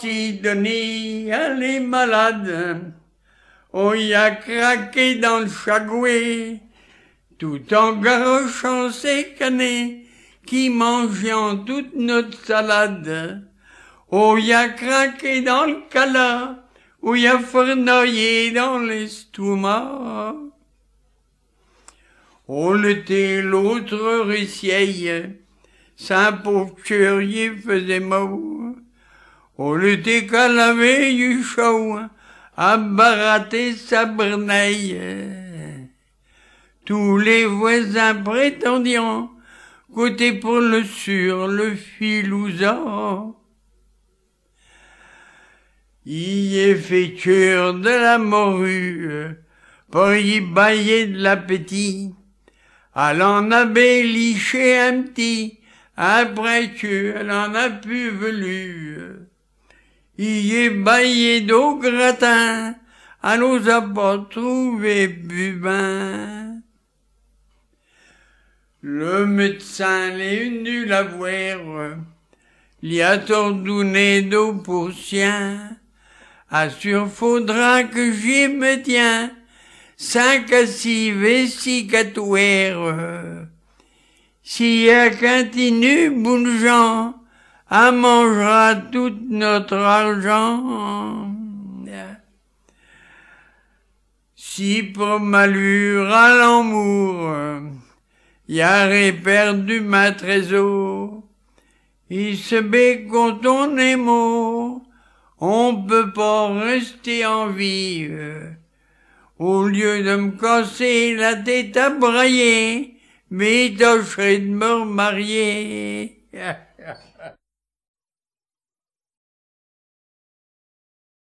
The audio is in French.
Sidonie, elle est malade. On y a craqué dans le chagoué, tout en garochant ses canets, qui mangeant toute notre salade. On y a craqué dans le cala, où y a fournoyé dans l'estomac. On l'était l'autre récieille, sa pauvre curier faisait mot. On l'était qu'à la veille du chaud, à barater sa berneille. Tous les voisins prétendiant côté pour le sûr, le filousant. Y est fait cure de la morue, pour y bailler de l'appétit. Elle en avait liché un petit, après qu'elle en a pu velu. Y est baillé d'au gratin, elle n'osa pas trouver bubin. Le médecin l'est venu la voir, l'y a tordonné d'eau pour sien. Assure faudra que j'y me tiens, 5 à 6 vesicatoires. Si elle continue, bonne gens, elle mangera tout notre argent. Si pour malheur à l'amour, y aurait perdu ma trésor, il se bet quand on est mort, on peut pas rester en vie. Au lieu de me casser la tête à brailler, mais tâcherais de me remarier.